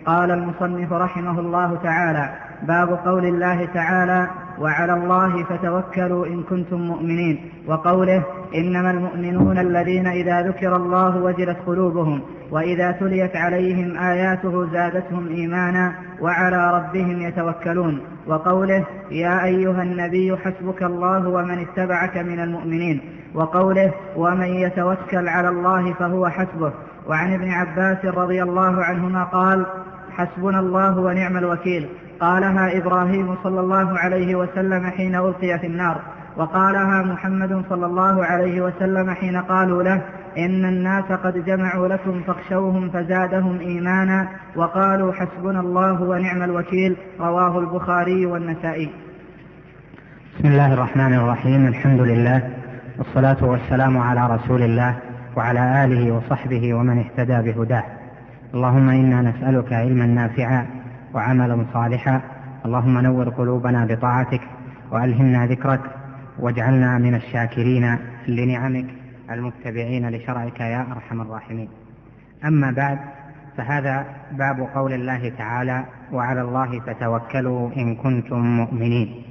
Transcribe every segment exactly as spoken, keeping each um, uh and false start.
قال المصنف رحمه الله تعالى: باب قول الله تعالى: وعلى الله فتوكلوا إن كنتم مؤمنين، وقوله: إنما المؤمنون الذين إذا ذكر الله وجلت قلوبهم وإذا تليت عليهم آياته زادتهم إيمانا وعلى ربهم يتوكلون، وقوله: يا أيها النبي حسبك الله ومن اتبعك من المؤمنين، وقوله: ومن يتوكل على الله فهو حسبه. وعن ابن عباس رضي الله عنهما قال: حسبنا الله ونعم الوكيل. قالها إبراهيم صلى الله عليه وسلم حين ألقي في النار، وقالها محمد صلى الله عليه وسلم حين قالوا له: إن الناس قد جمعوا لكم فاخشوهم فزادهم إيمانا وقالوا حسبنا الله ونعم الوكيل. رواه البخاري والنسائي. بسم الله الرحمن الرحيم. الحمد لله والصلاة والسلام على رسول الله وعلى آله وصحبه ومن اهتدى بهداه. اللهم إنا نسألك علما نافعا وعملا صالحا، اللهم نور قلوبنا بطاعتك وألهمنا ذكرك واجعلنا من الشاكرين لنعمك المتبعين لشرعك يا أرحم الراحمين. أما بعد، فهذا باب قول الله تعالى: وعلى الله فتوكلوا إن كنتم مؤمنين.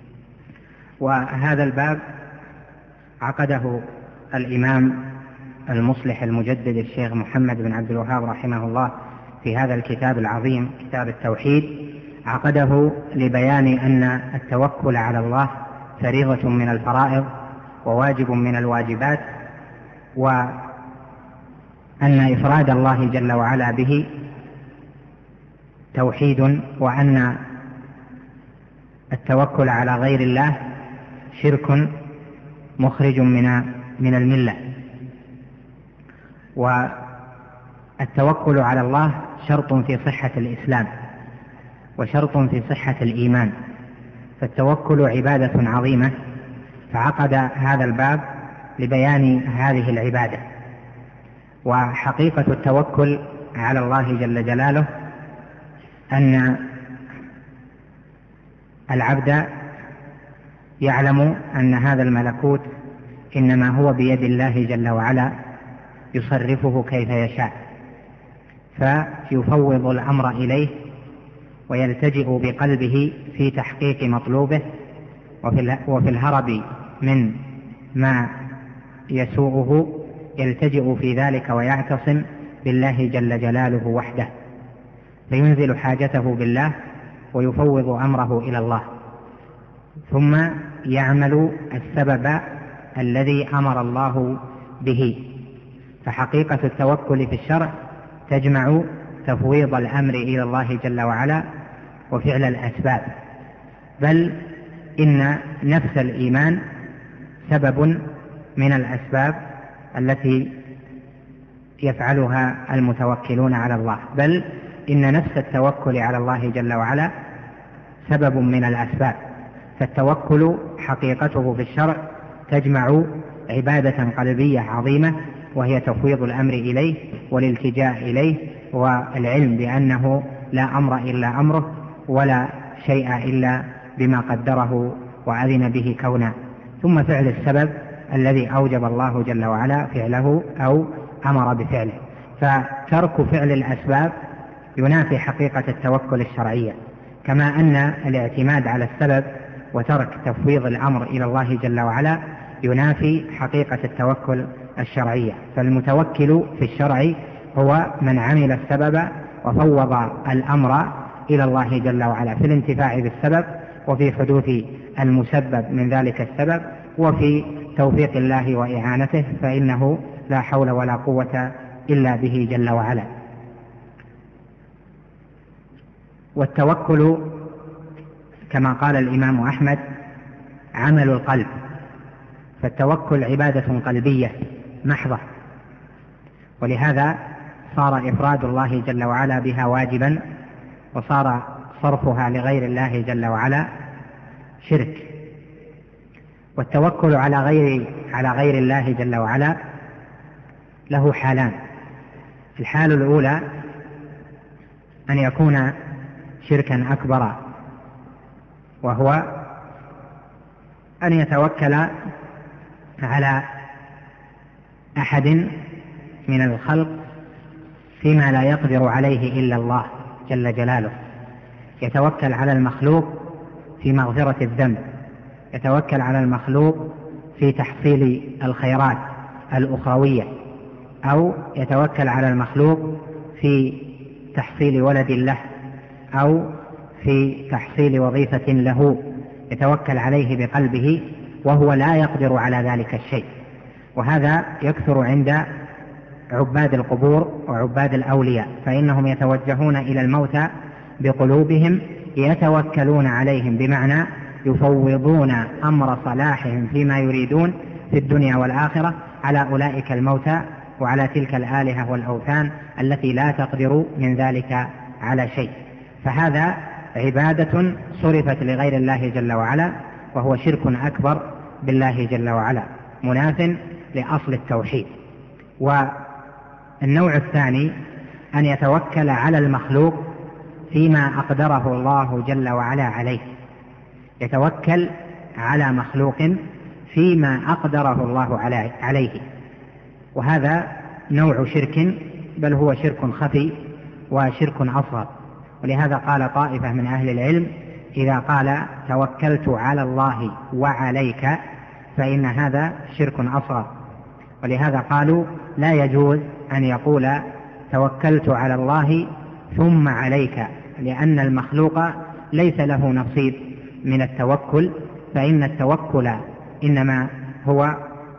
وهذا الباب عقده الإمام المصلح المجدد الشيخ محمد بن عبد الوهاب رحمه الله في هذا الكتاب العظيم كتاب التوحيد، عقده لبيان أن التوكل على الله فريضة من الفرائض وواجب من الواجبات، وأن إفراد الله جل وعلا به توحيد، وأن التوكل على غير الله شرك مخرج من من الملة. والتوكل على الله شرط في صحة الإسلام وشرط في صحة الإيمان، فالتوكل عبادة عظيمة، فعقد هذا الباب لبيان هذه العبادة. وحقيقة التوكل على الله جل جلاله أن العبد يعلم أن هذا الملكوت إنما هو بيد الله جل وعلا يصرفه كيف يشاء، فيفوض الأمر إليه ويلتجئ بقلبه في تحقيق مطلوبه، وفي الهرب من ما يسوءه يلتجئ في ذلك ويعتصم بالله جل جلاله وحده، فينزل حاجته بالله ويفوض أمره إلى الله، ثم يعمل السبب الذي أمر الله به. فحقيقة التوكل في الشرع تجمع تفويض الأمر إلى الله جل وعلا وفعل الأسباب، بل إن نفس الإيمان سبب من الأسباب التي يفعلها المتوكلون على الله، بل إن نفس التوكل على الله جل وعلا سبب من الأسباب. فالتوكل حقيقته في الشرع تجمع عبادة قلبية عظيمة، وهي تفويض الأمر إليه والالتجاء إليه والعلم بأنه لا أمر إلا أمره ولا شيء إلا بما قدره وأذن به كونا، ثم فعل السبب الذي أوجب الله جل وعلا فعله أو أمر بفعله. فترك فعل الأسباب ينافي حقيقة التوكل الشرعية، كما أن الاعتماد على السبب وترك تفويض الأمر إلى الله جل وعلا ينافي حقيقة التوكل الشرعية. فالمتوكل في الشرع هو من عمل السبب وفوض الأمر إلى الله جل وعلا في الانتفاع بالسبب وفي حدوث المسبب من ذلك السبب وفي توفيق الله وإعانته، فإنه لا حول ولا قوة إلا به جل وعلا. والتوكل كما قال الإمام أحمد عمل القلب، فالتوكل عبادة قلبية محضة، ولهذا صار إفراد الله جل وعلا بها واجبا، وصار صرفها لغير الله جل وعلا شرك. والتوكل على غير على غير الله جل وعلا له حالان: الحال الأولى أن يكون شركا أكبر، وهو أن يتوكل على أحد من الخلق فيما لا يقدر عليه إلا الله جل جلاله، يتوكل على المخلوق في مغفرة الذنب، يتوكل على المخلوق في تحصيل الخيرات الأخروية، أو يتوكل على المخلوق في تحصيل ولد له، أو في تحصيل وظيفة له، يتوكل عليه بقلبه وهو لا يقدر على ذلك الشيء. وهذا يكثر عند عباد القبور وعباد الأولياء، فإنهم يتوجهون إلى الموتى بقلوبهم يتوكلون عليهم، بمعنى يفوضون أمر صلاحهم فيما يريدون في الدنيا والآخرة على أولئك الموتى وعلى تلك الآلهة والأوثان التي لا تقدر من ذلك على شيء. فهذا عبادة صرفت لغير الله جل وعلا، وهو شرك أكبر بالله جل وعلا، مناف لأصل التوحيد. والنوع الثاني أن يتوكل على المخلوق فيما أقدره الله جل وعلا عليه، يتوكل على مخلوق فيما أقدره الله عليه، وهذا نوع شرك، بل هو شرك خفي وشرك أصغر. ولهذا قال طائفة من أهل العلم: إذا قال توكلت على الله وعليك فإن هذا شرك أصغر. ولهذا قالوا لا يجوز أن يقول توكلت على الله ثم عليك، لأن المخلوق ليس له نصيب من التوكل، فإن التوكل إنما هو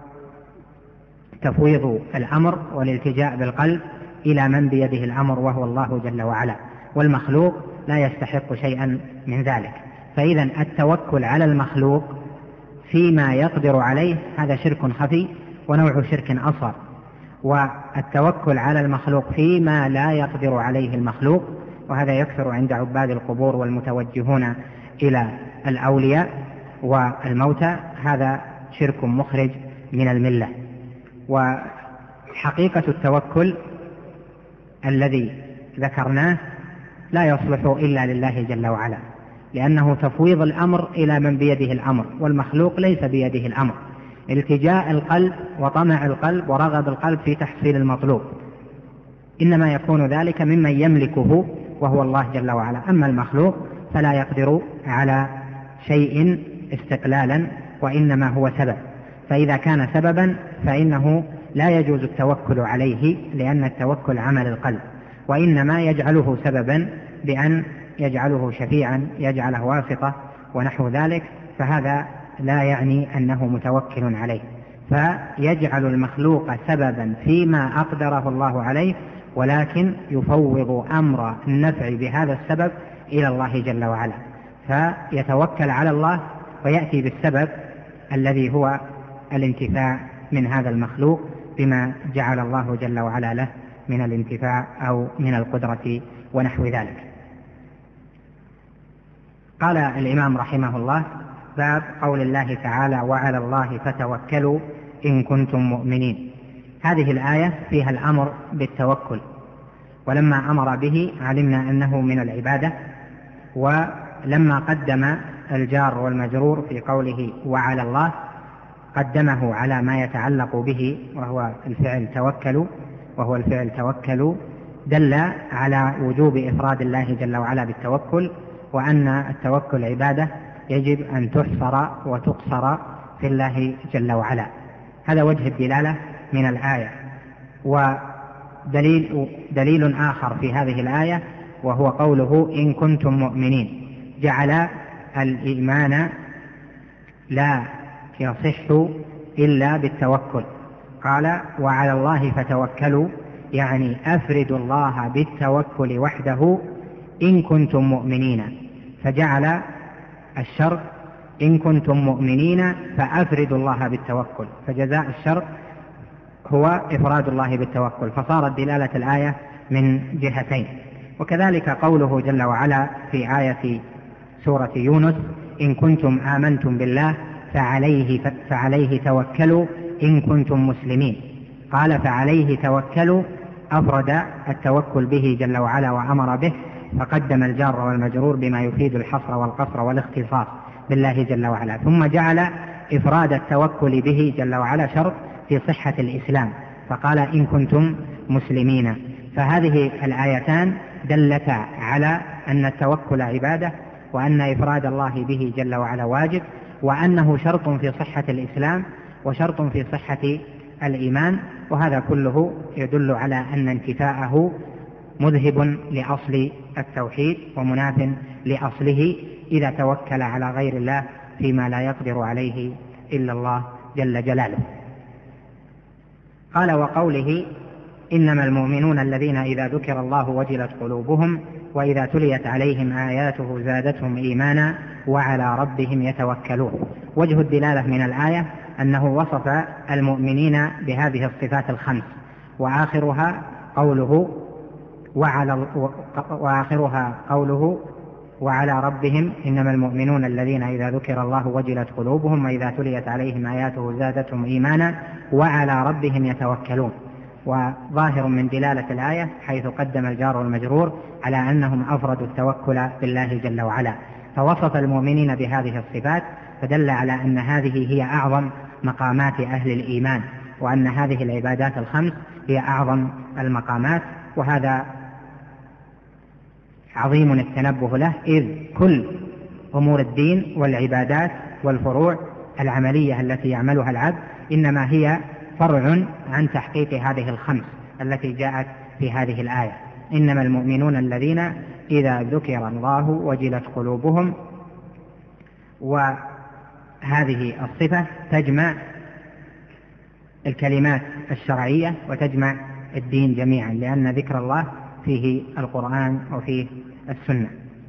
تفويض الأمر والالتجاء بالقلب إلى من بيده الأمر وهو الله جل وعلا، والمخلوق لا يستحق شيئا من ذلك. فإذا التوكل على المخلوق فيما يقدر عليه هذا شرك خفي ونوع شرك أصغر، والتوكل على المخلوق فيما لا يقدر عليه المخلوق، وهذا يكثر عند عباد القبور والمتوجهون إلى الأولياء والموتى، هذا شرك مخرج من الملة. وحقيقة التوكل الذي ذكرناه لا يصلح إلا لله جل وعلا، لأنه تفويض الأمر إلى من بيده الأمر، والمخلوق ليس بيده الأمر. التجاء القلب وطمع القلب ورغب القلب في تحصيل المطلوب إنما يكون ذلك ممن يملكه وهو الله جل وعلا، أما المخلوق فلا يقدر على شيء استقلالا، وإنما هو سبب. فإذا كان سببا فإنه لا يجوز التوكل عليه، لأن التوكل عمل القلب، وإنما يجعله سببا بأن يجعله شفيعا، يجعله واسطة ونحو ذلك، فهذا لا يعني أنه متوكل عليه. فيجعل المخلوق سببا فيما أقدره الله عليه، ولكن يفوض أمر النفع بهذا السبب إلى الله جل وعلا، فيتوكل على الله ويأتي بالسبب الذي هو الانتفاع من هذا المخلوق بما جعل الله جل وعلا له من الانتفاع أو من القدرة ونحو ذلك. قال الإمام رحمه الله: باب قول الله تعالى: وعلى الله فتوكلوا إن كنتم مؤمنين. هذه الآية فيها الأمر بالتوكل، ولما أمر به علمنا أنه من العبادة، ولما قدم الجار والمجرور في قوله وعلى الله قدمه على ما يتعلق به وهو الفعل توكلوا، وهو الفعل توكلوا دل على وجوب إفراد الله جل وعلا بالتوكل، وأن التوكل عبادة يجب أن تحصر وتقصر في الله جل وعلا. هذا وجه الدلالة من الآية. ودليل دليل آخر في هذه الآية وهو قوله إن كنتم مؤمنين، جعل الإيمان لا يصح إلا بالتوكل. قال وعلى الله فتوكلوا، يعني أفردوا الله بالتوكل وحده إن كنتم مؤمنين، فجعل الشرط إن كنتم مؤمنين فأفردوا الله بالتوكل، فجزاء الشرط هو إفراد الله بالتوكل، فصارت دلالة الآية من جهتين. وكذلك قوله جل وعلا في آية سورة يونس: إن كنتم آمنتم بالله فعليه, فعليه توكلوا إن كنتم مسلمين. قال فعليه توكلوا، أفرد التوكل به جل وعلا وأمر به، فقدم الجار والمجرور بما يفيد الحصر والقصر والاختصاص بالله جل وعلا، ثم جعل إفراد التوكل به جل وعلا شرط في صحة الإسلام، فقال إن كنتم مسلمين. فهذه الآيتان دلتا على أن التوكل عبادة، وأن إفراد الله به جل وعلا واجب، وأنه شرط في صحة الإسلام وشرط في صحة الإيمان. وهذا كله يدل على أن انتفاءه مذهب لأصل التوحيد ومناف لأصله إذا توكل على غير الله فيما لا يقدر عليه إلا الله جل جلاله. قال وقوله إنما المؤمنون الذين إذا ذكر الله وجلت قلوبهم وإذا تليت عليهم آياته زادتهم إيمانا وعلى ربهم يتوكلون. وجه الدلالة من الآية أنه وصف المؤمنين بهذه الصفات الخمس، وآخرها قوله وعلى وآخرها قوله وعلى ربهم إنما المؤمنون الذين إذا ذكر الله وجلت قلوبهم وإذا تليت عليهم آياته زادتهم إيمانا وعلى ربهم يتوكلون. وظاهر من دلالة الآية حيث قدم الجار والمجرور على أنهم أفردوا التوكل بالله جل وعلا، فوصف المؤمنين بهذه الصفات، فدل على أن هذه هي أعظم مقامات أهل الإيمان، وأن هذه العبادات الخمس هي أعظم المقامات. وهذا عظيم التنبه له، إذ كل أمور الدين والعبادات والفروع العملية التي يعملها العبد إنما هي فرع عن تحقيق هذه الخمس التي جاءت في هذه الآية. إنما المؤمنون الذين إذا ذكر الله وجلت قلوبهم. وهذه الصفة تجمع الكلمات الشرعية وتجمع الدين جميعا، لأن ذكر الله فيه القرآن وفيه السنة.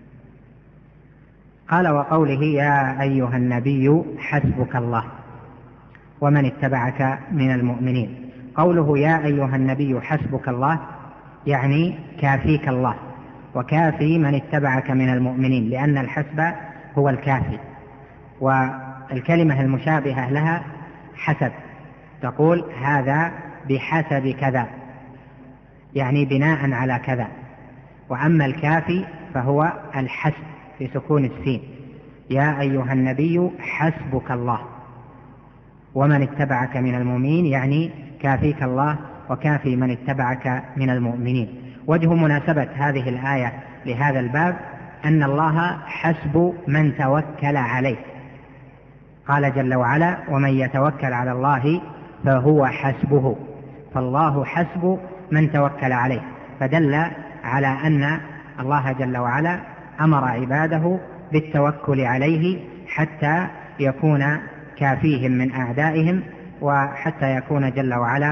قال وقوله يا أيها النبي حسبك الله ومن اتبعك من المؤمنين. قوله يا أيها النبي حسبك الله يعني كافيك الله وكافي من اتبعك من المؤمنين، لأن الحسب هو الكافي. والكلمة المشابهة لها حسب، تقول هذا بحسب كذا، يعني بناء على كذا. وأما الكافي فهو الحسب في سكون السين، يا أيها النبي حسبك الله ومن اتبعك من المؤمنين، يعني كافيك الله وكافي من اتبعك من المؤمنين. وجه مناسبة هذه الآية لهذا الباب أن الله حسب من توكل عليه. قال جل وعلا ومن يتوكل على الله فهو حسبه، فالله حسب من توكل عليه، فدل على أن الله جل وعلا أمر عباده بالتوكل عليه حتى يكون كافيهم من أعدائهم، وحتى يكون جل وعلا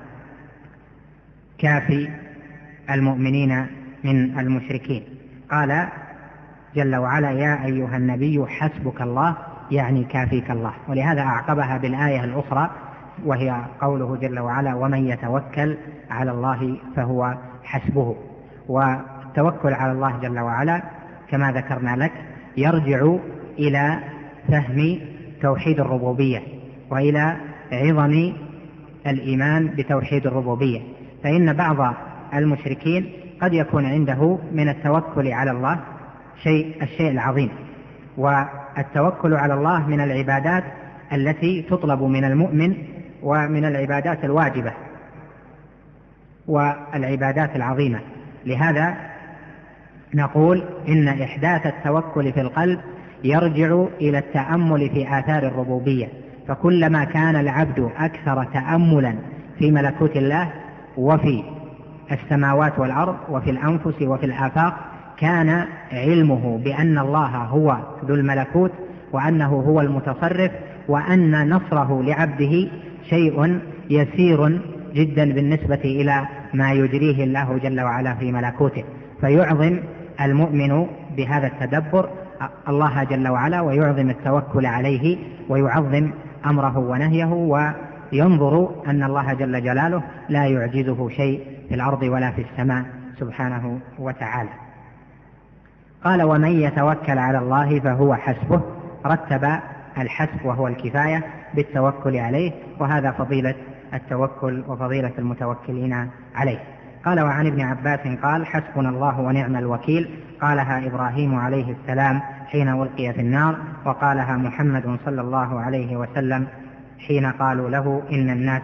كافي المؤمنين من المشركين. قال جل وعلا يا أيها النبي حسبك الله يعني كافيك الله، ولهذا أعقبها بالآية الأخرى وهي قوله جل وعلا ومن يتوكل على الله فهو حسبه. والتوكل على الله جل وعلا كما ذكرنا لك يرجع إلى فهم توحيد الربوبية وإلى عظم الإيمان بتوحيد الربوبية. فإن بعض المشركين قد يكون عنده من التوكل على الله شيء الشيء العظيم، والتوكل على الله من العبادات التي تطلب من المؤمن ومن العبادات الواجبة والعبادات العظيمة. لهذا نقول إن إحداث التوكل في القلب يرجع إلى التأمل في آثار الربوبية، فكلما كان العبد أكثر تأملا في ملكوت الله وفي السماوات والأرض وفي الأنفس وفي الآفاق كان علمه بأن الله هو ذو الملكوت وأنه هو المتصرف، وأن نصره لعبده شيء يسير جدا بالنسبة إلى ما يجريه الله جل وعلا في ملكوته. فيعظم المؤمن بهذا التدبر الله جل وعلا، ويعظم التوكل عليه، ويعظم أمره ونهيه، وينظر أن الله جل جلاله لا يعجزه شيء في الأرض ولا في السماء سبحانه وتعالى. قال ومن يتوكل على الله فهو حسبه، رتب الحسب وهو الكفاية بالتوكل عليه، وهذا فضيلة التوكل وفضيلة المتوكلين عليه. قال وعن ابن عباس قال حسبنا الله ونعم الوكيل، قالها إبراهيم عليه السلام حين ألقي في النار، وقالها محمد صلى الله عليه وسلم حين قالوا له إن الناس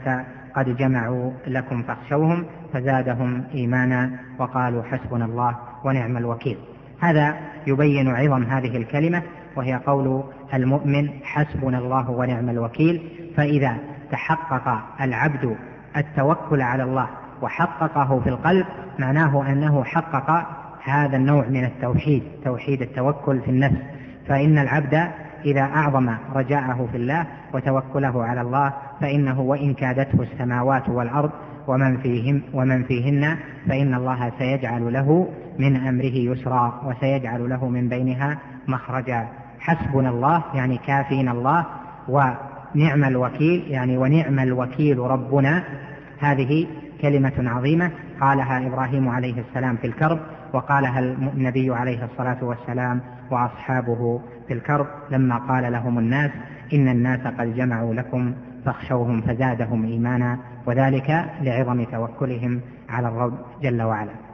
قد جمعوا لكم فاخشوهم فزادهم إيمانا وقالوا حسبنا الله ونعم الوكيل. هذا يبين عظم هذه الكلمة، وهي قول المؤمن حسبنا الله ونعم الوكيل. فإذا تحقق العبد التوكل على الله وحققه في القلب معناه أنه حقق هذا النوع من التوحيد، توحيد التوكل في النفس. فإن العبد إذا أعظم رجاءه في الله وتوكله على الله فإنه وإن كادته السماوات والأرض ومن فيهم ومن فيهن فإن الله سيجعل له من أمره يسرا وسيجعل له من بينها مخرجا. حسبنا الله يعني كافينا الله، ونعم الوكيل يعني ونعم الوكيل ربنا. هذه كلمة عظيمة قالها إبراهيم عليه السلام في الكرب، وقالها النبي عليه الصلاة والسلام وأصحابه في الكرب لما قال لهم الناس إن الناس قد جمعوا لكم فاخشوهم فزادهم إيمانا، وذلك لعظم توكلهم على الرب جل وعلا.